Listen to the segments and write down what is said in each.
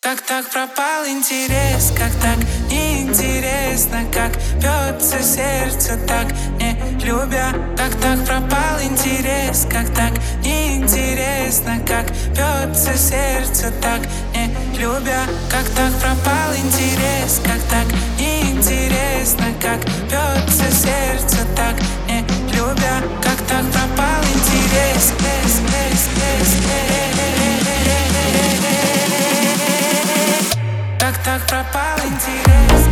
Так пропал интерес, как так неинтересно, как бьется сердце, так не любя. Так пропал интерес, как так неинтересно, как бьется сердце, так не любя. Как так пропал интерес, как так неинтересно, как бьется сердце, так не любя. Как так пропал интерес, так пропал интерес.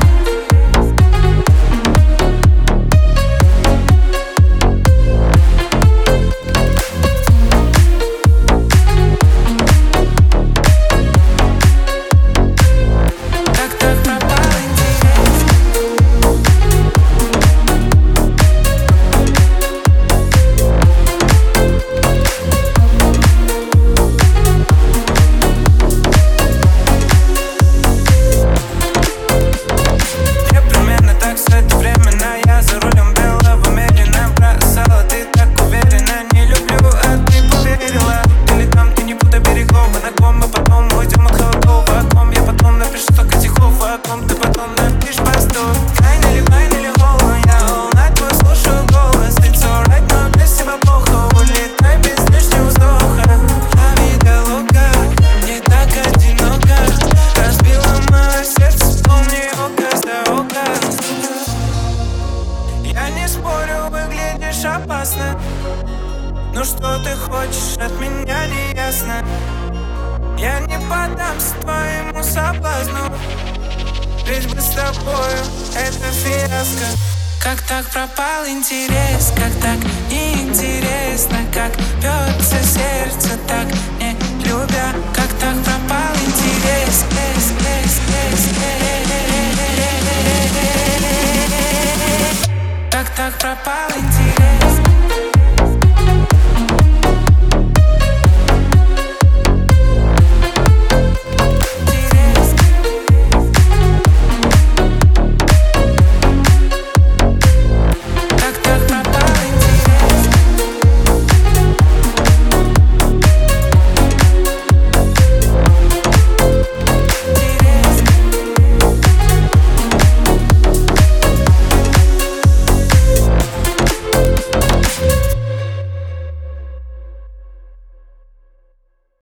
Опасно. Ну что ты хочешь от меня, не ясно. Я не поддамся твоему соблазну, ведь бы с тобою это фиаско. Как так пропал интерес, как так неинтересно, как бьется сердце, так не любя. Как так пропал интерес.